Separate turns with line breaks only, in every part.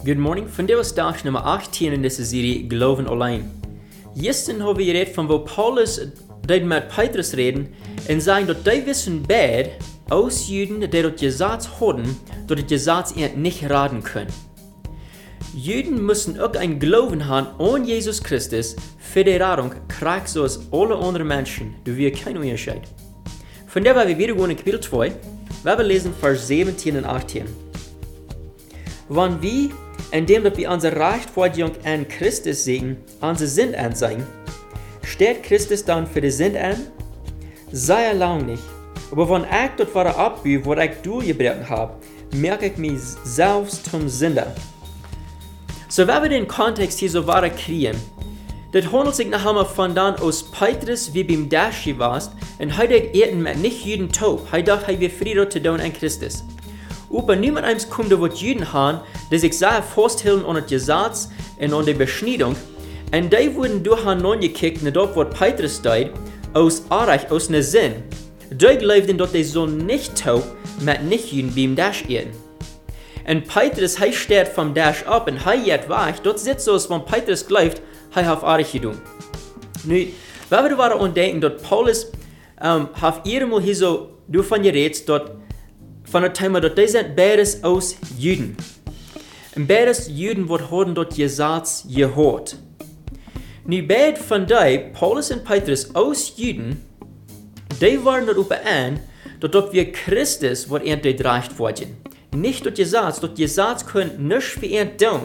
Good morning, vandaag is dag nummer 18 in deze serie Geloven alleen. Gisteren hebben we geredet van wo Paulus met Petrus reden en sagen, dat die wissen bad aus Juden, die dat Gesetz haben, dat het Gesetz nicht raten können. Juden müssen auch ein Glauben haben an Jesus Christus für die Rettung, kriegt so als alle anderen Menschen, da wir kein Unterschied. Von der wir wieder gehen in Kapitel 2, wir lesen Vers 17 und 18. Wenn wir, indem wir unsere Rechtfertigung an Christus sehen, unsere Sünde ansehen, steht Christus dann für die Sünde an? Sei lang nicht. Aber wenn ich das wahre abbühe, was ich durchgebracht habe, merke ich mich selbst zum Sünder. So, wenn wir den Kontext hier so wahre kriegen, das handelt sich noch einmal von dann aus Petrus, wie beim Dashi warst, und heute eten mit nicht jeden taub. Heute dachte, er wird Frieden zu tun an Christus. Aber niemand eins kommt, der wird Juden haben, die sich sehr festhalten an das Gesetz und an die Beschneidung. Und die wurden durch einen gekickt, und dort wird Petrus steht, aus Arach, aus einer Sinn. Die glaubten, dass die so nicht taub mit nicht Juden beim Dash eten. Und Petrus, er steht vom Dash ab und er geht weg. Dort sitzt so, als wenn Petrus glaubt, er hat Arach getan. Nu, wenn wir daran denken, dass Paulus hat einmal hier so davon geredet, dass von der Thema, dass die sind beides aus Juden. Und beides Juden wird haben dort Gesetz gehört. Nu beide von die, Paulus und Petrus aus Juden, die waren darüber an, dass wir Christus wird endlich rechtfertigen. Nicht das Gesetz können nicht für ihn tun.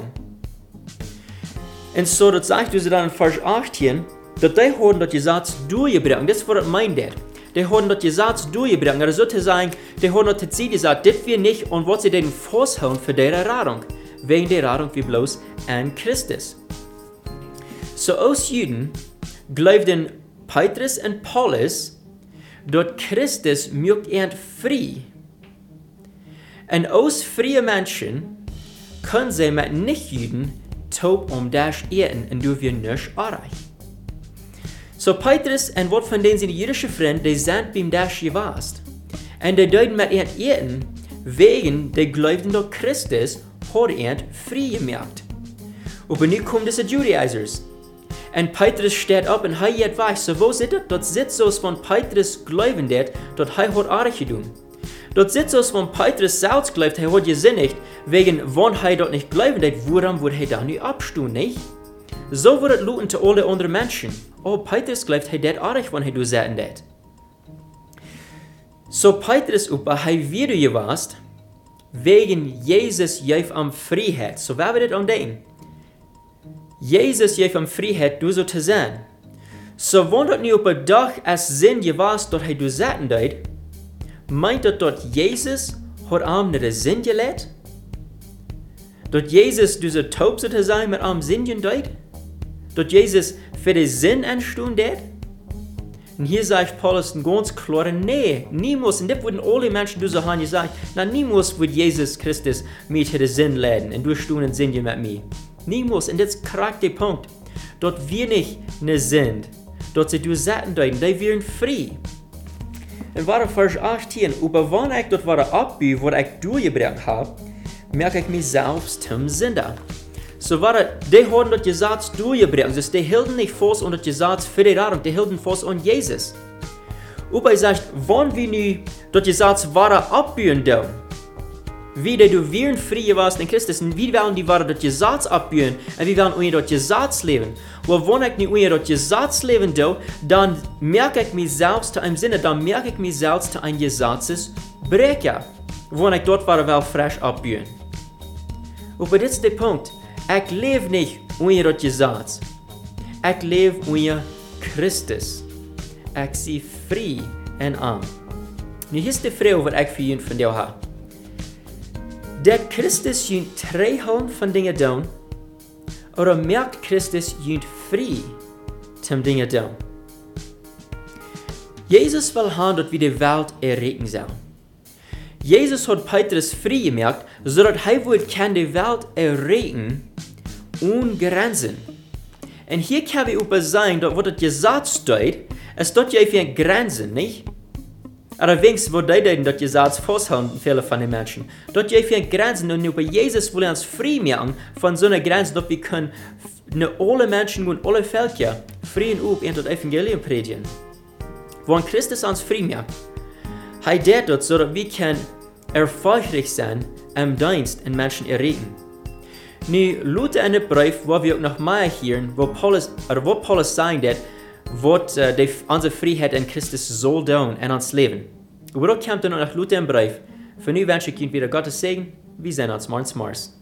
Und so, das sagt du dann in Vers 18, dass die haben das Gesetz durchgebracht. Das ist, was das meint. Die haben das Gesetz durchgebracht. Also sozusagen, die haben das Ziel gesagt, das wir nicht und was sie denn festhalten für ihre Rettung. Wegen der Rettung wie bloß an Christus. So aus Juden glaubten Petrus und Paulus, dass Christus macht ihn frei. Und aus freien Menschen können sie mit Nicht-Juden taub das eten und du wir nicht erreichen. So Petrus und was von denen sind die jüdischen Freunde, die sind beim Dash gewesen. Und die deuten mit ihm eten, wegen die glaubten, dass Christus hat ihn frei gemacht. Aber nun kommen diese Judaizers. Und Petrus steht auf und er geht weg. So wo sitzt das? Dort sitzt so, als wenn Petrus glauben wird, dass er hat Arach getan. Dort sitzt so, als wenn Petrus selbst glaubt, er hat gesündigt, wegen wenn er dort nicht glauben wird, woran wird er dann nicht abstehen, nicht? So wird es luten zu alle anderen Menschen. Oh, Petrus glaubt, er hat Arach, wenn er du sagen wird. So Petrus er wieder gewesen, wegen Jesus gef am Freiheit. So wer wird das denken? Jesus gef am Freiheit, du so zu sein. So wenn das nicht auf ein Dach als Sinn gewesen, dass er du sagen wird, meint das, dass Jesus hat am nicht Sinn gelegt? Dass Jesus du so taub zu sein mit am Sinn gelegt? Dass Jesus für den Sinn anstehen wird? Und hier sagt Paulus ganz klar, nee, niemals, und das wurden alle Menschen, die so haben gesagt, na, niemals wird Jesus Christus mich für den Sinn leiten, und du stehst in Sinn mit mir. Niemals, und das kriegt der Punkt, dass wir nicht ne sind, dass sie du sagen deuten, die werden frei. Und war Vers 18, aber wenn ich das wahre abbühe, was ich durchgebracht habe, merke ich mich selbst zum Sünder. So die haben das Gesetz durchgebracht, also die hielten nicht fest an das Gesetz für die Rettung, die hielten fest an Jesus. Aber er sagt, wenn wir nun das Gesetz wahre abbühen dürfen, wie du werden frei gewesen in Christus, und wie werden die wahre das Gesetz abbühen, und wie werden unter das Gesetz leben. Weil wenn ich nicht unter das Gesetz leben darf, dann merke ich mich selbst zu einem Sinne, dann merke ich mich selbst zu einem Gesetzesbrecher, wenn ich dort wahre will frisch abbühen. Aber das ist der Punkt. Ich lebe nicht unter das Gesetz. Ich lebe unter Christus. Ich bin frei und arm. Nun hier ist die Frage, was ich für ihn von dir habe. Der Christus ihn treffen von Dingen tun, oder merkt Christus ihn frei zum Dingen tun? Jesus will haben, dass wir die Welt erretten sollen. Jesus hat Petrus frei gemacht, sodass er kann die Welt erretten ohne Grenzen. Und hier kann wir über sagen, dass was das Gesetz steht, es dort ja für Grenzen, nicht? Allerdings, wo die deuten, dass ihr Satz festhalten, viele von den Menschen. Dass ihr für Grenzen und bei Jesus will uns frei machen von so einer Grenze, dass wir können alle Menschen und alle Völker frei und in das Evangelium predigen. Wo Christus uns frei macht, er tut das, so dass wir können erfolgreich sein im Dienst in Menschen erregen. Nu, Luther in dem Brief, wo wir auch noch mehr hören, wo Paulus sagt, was unsere Freiheit in Christus soll tun in uns Leben. Aber da kommt dann noch Luther im Brief. Für nu wünsche ich Ihnen wieder Gottes Segen. Wir sehen uns morgens.